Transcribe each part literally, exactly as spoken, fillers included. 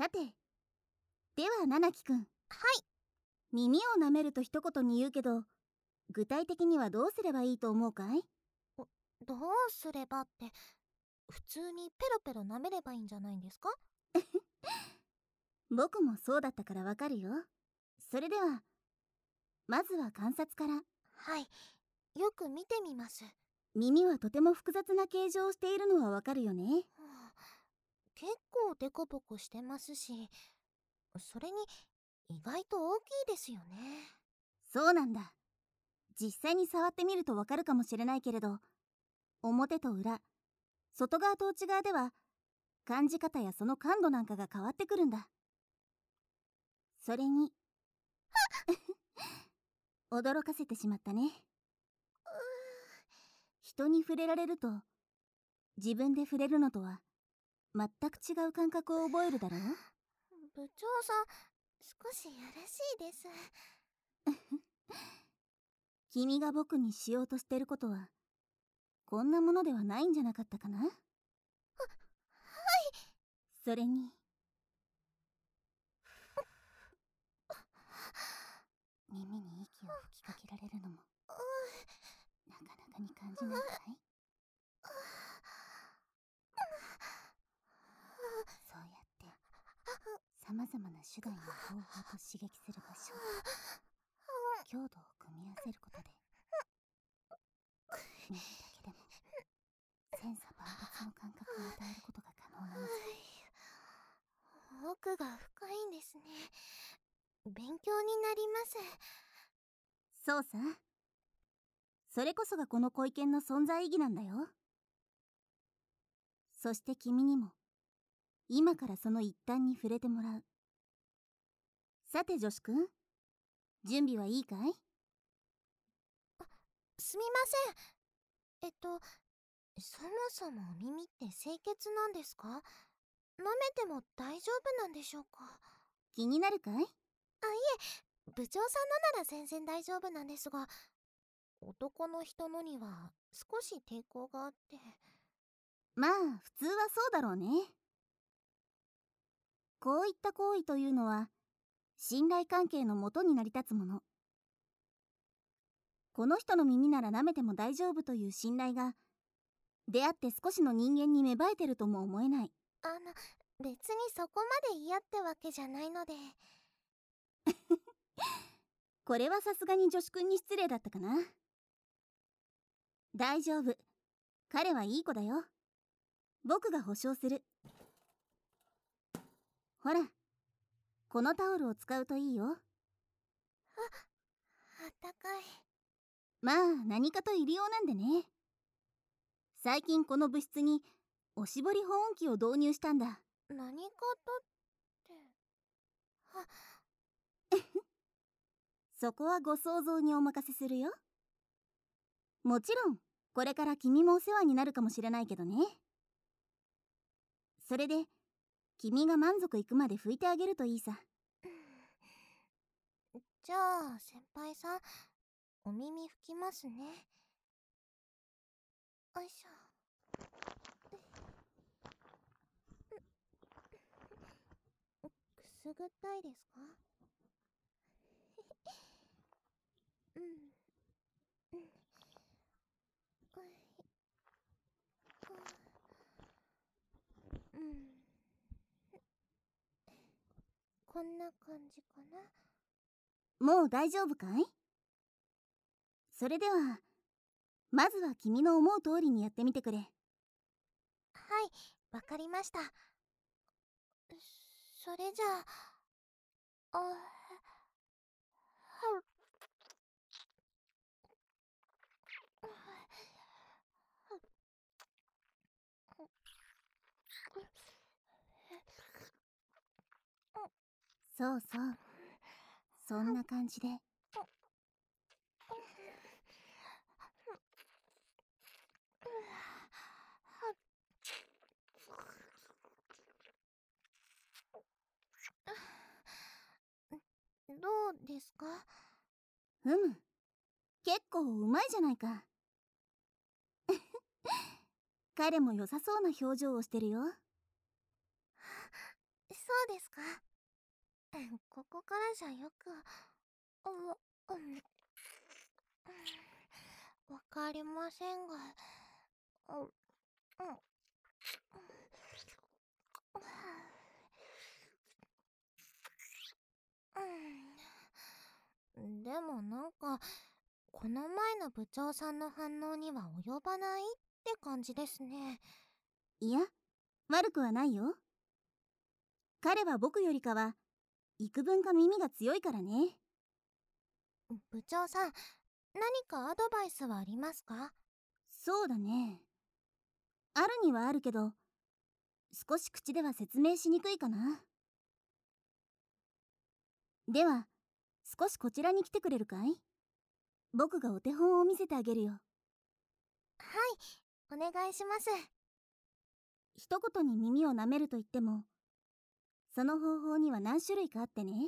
さて、では七木くん。 はい。 耳を舐めると一言に言うけど、具体的にはどうすればいいと思うかい？ どうすればって、普通にペロペロ舐めればいいんじゃないんですか？ 僕もそうだったからわかるよ。それではまずは観察から。 はい、よく見てみます。 耳はとても複雑な形状をしているのはわかるよね。 結構デコボコしてますし、それに意外と大きいですよね。 そうなんだ。実際に触ってみるとわかるかもしれないけれど、表と裏、外側と内側では感じ方やその感度なんかが変わってくるんだ。それに驚かせてしまったね。人に触れられると自分で触れるのとは全く違う感覚を覚えるだろう。 部長さん、少しやらしいです。 君が僕にしようとしてることはこんなものではないんじゃなかったかな。は、はい。それに耳に息を吹きかけられるのもなかなかに感じないかい？そうやってさまざまな手段や方法と刺激する場所、強度を組み合わせることで耳だけでも千差万別の感覚を与えることが可能なのさ。 奥が深いんですね。勉強になります。 そうさ。それこそがこの小意見の存在意義なんだよ。そして君にも今からその一端に触れてもらう。さて女子くん、準備はいいかい？ すみません。えっとそもそも耳って清潔なんですか？舐めても大丈夫なんでしょうか？ 気になるかい？あ、いえ、部長さんのなら全然大丈夫なんですが、男の人のには少し抵抗があって。 まあ普通はそうだろうね。こういった行為というのは信頼関係のもとに成り立つもの。この人の耳なら舐めても大丈夫という信頼が出会って少しの人間に芽生えてるとも思えない。 あの、別にそこまで嫌ってわけじゃないので。 これはさすがに女子くんに失礼だったかな。大丈夫、彼はいい子だよ。僕が保証する。ほら、このタオルを使うといいよ。あ、 あったかい。 まあ何かと入り用なんでね。最近この物質におしぼり保温器を導入したんだ。 何かとってはそこはご想像にお任せするよ。もちろんこれから君もお世話になるかもしれないけどね。それで君が満足いくまで拭いてあげるといいさ。 じゃあ先輩さん、お耳拭きますね。よいしょ。くすぐったいですか？うん。うん。うん。こんな感じかな。 もう大丈夫かい？それではまずは君の思う通りにやってみてくれ。 はい、わかりました。それじゃあ、あ、はそうそう、そんな感じで。 どうですか？ ふむ、結構うまいじゃないか。彼も良さそうな表情をしてるよ。 そうですか。ここからじゃよく、あ、うん、わかりませんが、うん、うん、うん、でもなんか、この前の部長さんの反応には及ばないって感じですね。 いや、悪くはないよ。彼は僕よりかは幾分か耳が強いからね。 部長さん、何かアドバイスはありますか？ そうだね。あるにはあるけど、少し口では説明しにくいかな。では、少しこちらに来てくれるかい？僕がお手本を見せてあげるよ。 はい、お願いします。 一言に耳を舐めると言っても、その方法には何種類かあってね。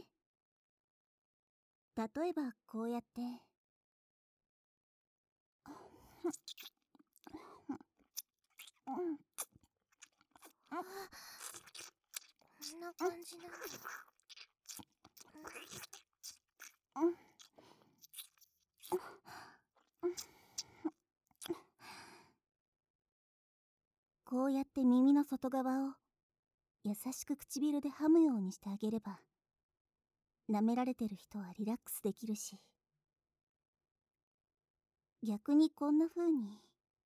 例えばこうやって。 あ、こんな感じなんだ。 こうやって耳の外側を優しく唇で噛むようにしてあげれば、舐められてる人はリラックスできるし、逆にこんな風に。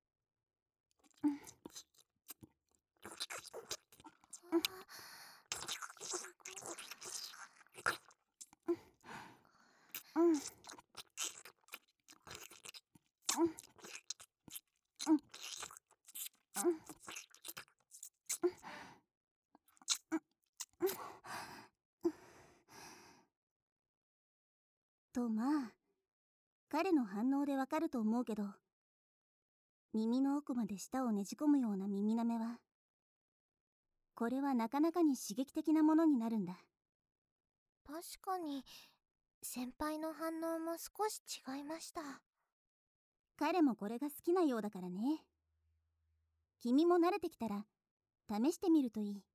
とまあ、彼の反応でわかると思うけど、耳の奥まで舌をねじ込むような耳舐めは、これはなかなかに刺激的なものになるんだ。 確かに、先輩の反応も少し違いました。 彼もこれが好きなようだからね。君も慣れてきたら試してみるといい。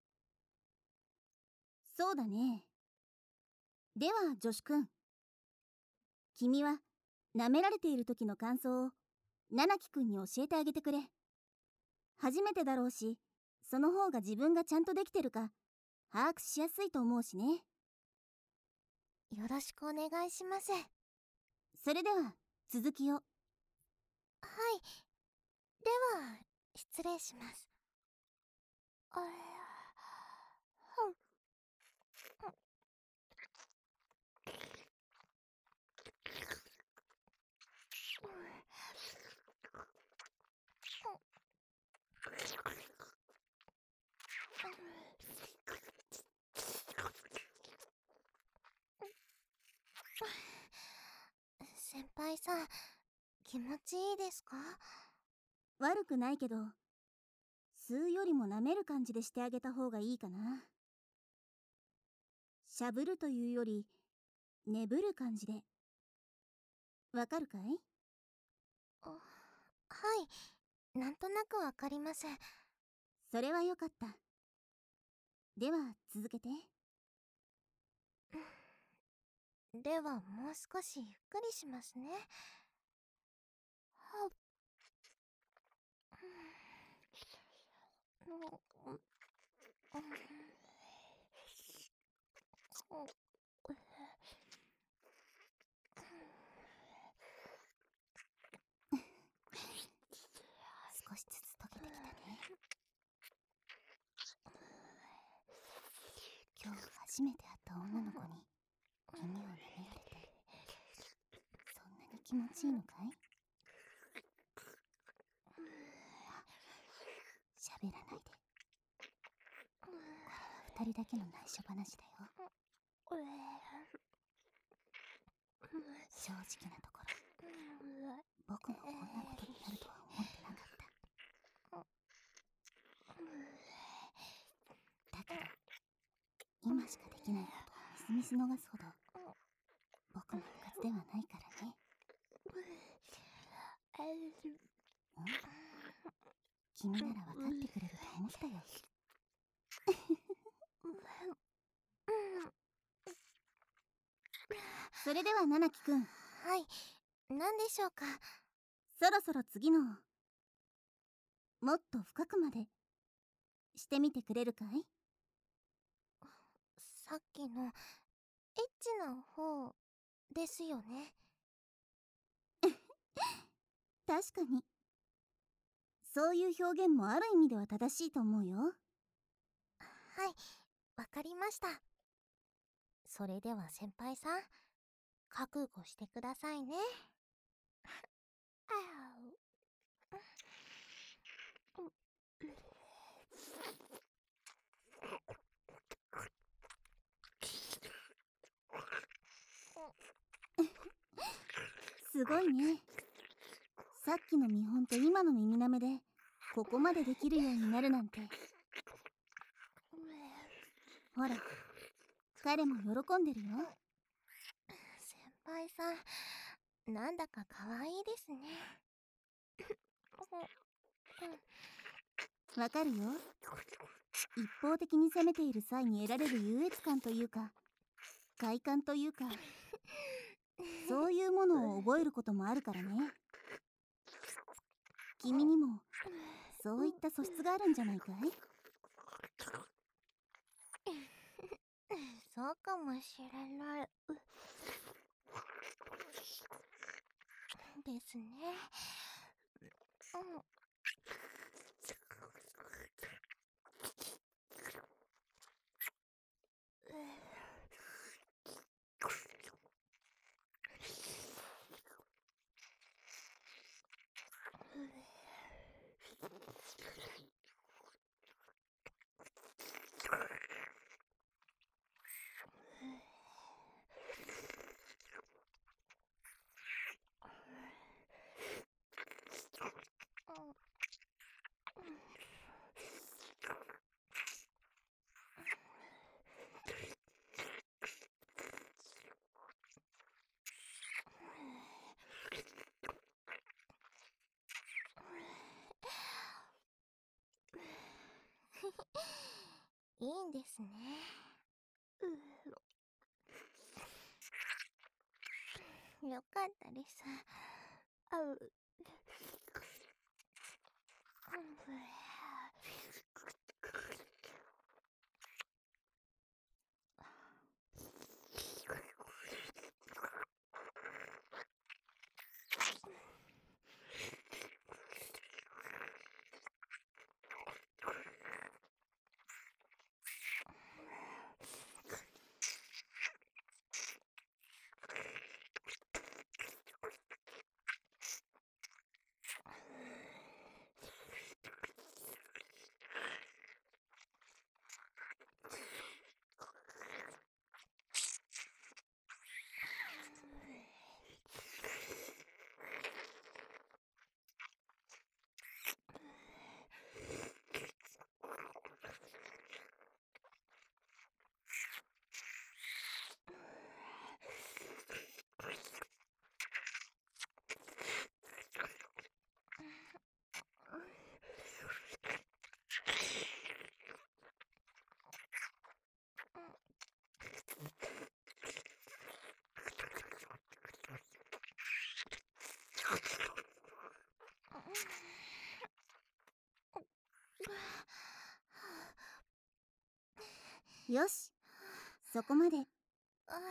そうだね。では女子くん、君は舐められている時の感想を七木くんに教えてあげてくれ。初めてだろうし、その方が自分がちゃんとできてるか把握しやすいと思うしね。 よろしくお願いします。 それでは続きを。 はい。では、失礼します。あれ、先輩さん、気持ちいいですか？ 悪くないけど、吸うよりも舐める感じでしてあげた方がいいかな。しゃぶるというよりねぶる感じで。わかるかい？ あ、はい、なんとなくわかります。 それはよかった。では続けて。 では、もう少しゆっくりしますね。はっ、うん、 少しずつ溶けてきたね。今日初めて会った女の子に耳を舐められて、そんなに気持ちいいのかい？喋らないで。これは二人だけの内緒話だよ。正直なところ、僕もこんなことになるとは思ってなかった。だけど、今しかできないことをみすみす逃すほど僕もうかつではないからね。ん？君なら分かってくれると思ったよ。 それでは七木くん、 はい、何でしょうか。 そろそろ次のもっと深くまでしてみてくれるかい？ さっきのエッチな方ですよね。 確かにそういう表現もある意味では正しいと思うよ。 はい、わかりました。それでは先輩さん、覚悟してくださいね。 すごいね。さっきの見本と今の耳なめでここまでできるようになるなんて。ほら、彼も喜んでるよ。 先輩さん、なんだか可愛いですね。 わかるよ。一方的に攻めている際に得られる優越感というか、快感というか、そういうものを覚えることもあるからね。君にもそういった素質があるんじゃないかい？ そうかもしれないですね。うん。いいんですね。よかったです。あう。 よし、そこまで。 あ、はい。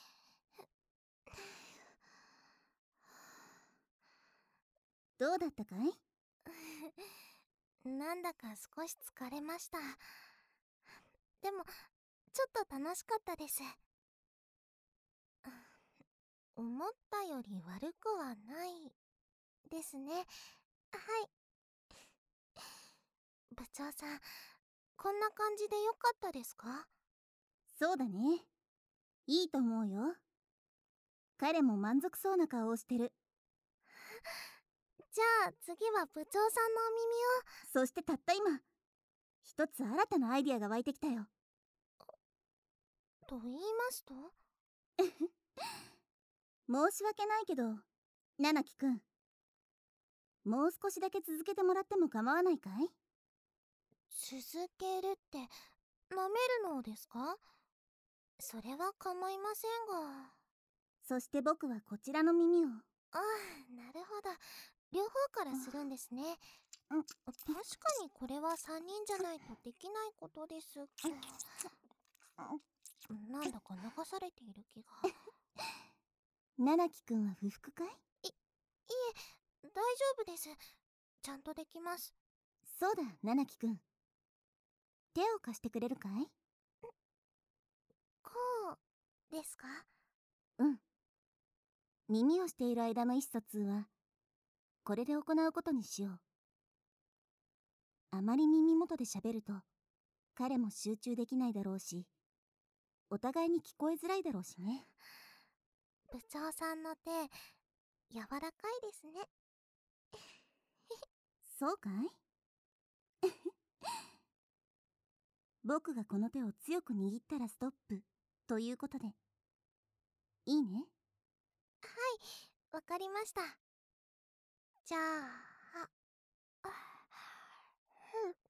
どうだったかい？ なんだか少し疲れました。でもちょっと楽しかったです。思ったより悪くはないですね。はい。部長さん、こんな感じでよかったですか？ そうだね。いいと思うよ。彼も満足そうな顔をしてる。 じゃあ次は部長さんのお耳を。 そしてたった今、一つ新たなアイディアが湧いてきたよ。 と言いますと？ 申し訳ないけど、七木くん、もう少しだけ続けてもらっても構わないかい？ 続けるって、舐めるのですか？ それは構いませんが。 そして僕はこちらの耳を。 ああ、なるほど。両方からするんですね。 うん、 確かにこれはさんにんじゃないとできないことです。なんだか流されている気が。 七木くんは不服かい？ い、いえ、大丈夫です。ちゃんとできます。 そうだ、七木くん。手を貸してくれるかい？ こうですか？ うん。耳をしている間の意思疎通はこれで行うことにしよう。あまり耳元で喋ると彼も集中できないだろうし、お互いに聞こえづらいだろうしね。 部長さんの手、柔らかいですね。 そうかい？僕がこの手を強く握ったらストップということでいいね？ はい、わかりました。じゃあ、あ、ふん。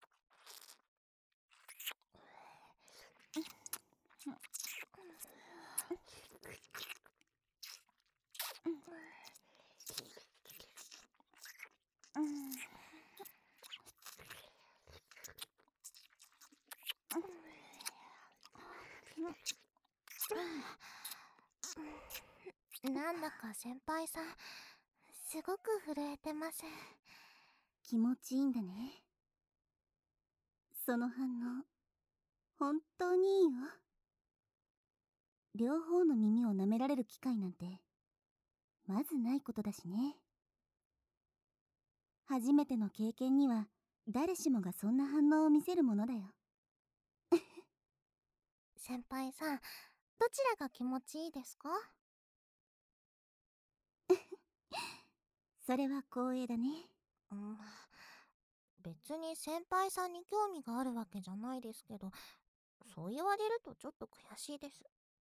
なんだか先輩さん、すごく震えてます。 気持ちいいんだね。その反応本当にいいよ。両方の耳を舐められる機会なんてまずないことだしね。初めての経験には誰しもがそんな反応を見せるものだよ。 先輩さん、どちらが気持ちいいですか？ それは光栄だね。 うん、別に先輩さんに興味があるわけじゃないですけど、そう言われるとちょっと悔しいです。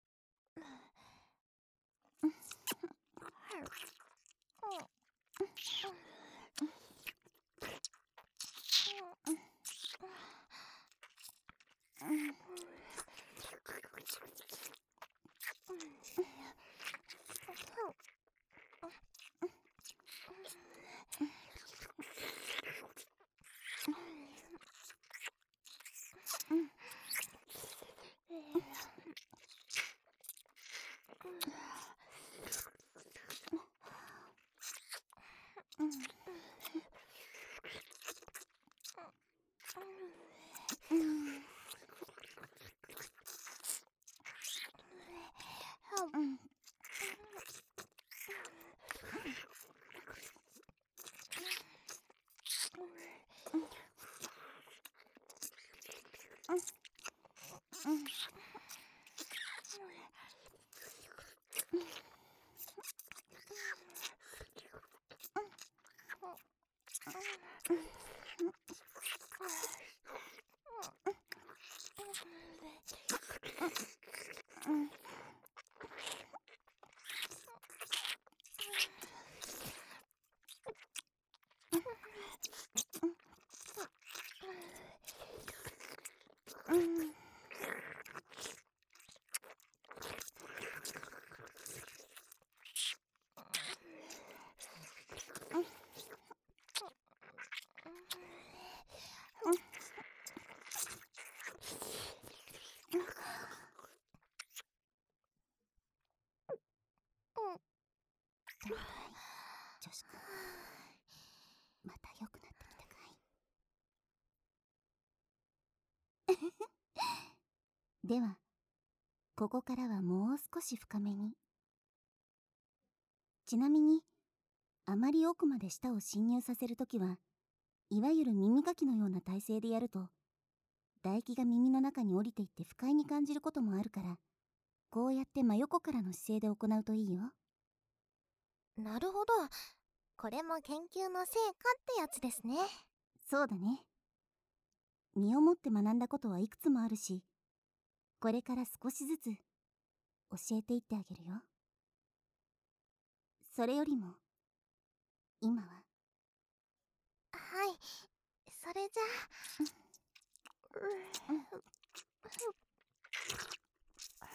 どうだい、女子くん。また良くなってきたかい？ではここからはもう少し深めに。ちなみにあまり奥まで舌を侵入させるときはいわゆる耳かきのような体勢でやると唾液が耳の中に降りていって不快に感じることもあるから、こうやって真横からの姿勢で行うといいよ。 なるほど。これも研究の成果ってやつですね。 そうだね。身をもって学んだことはいくつもあるし、これから少しずつ教えていってあげるよ。それよりも今は。 はい、それじゃあ、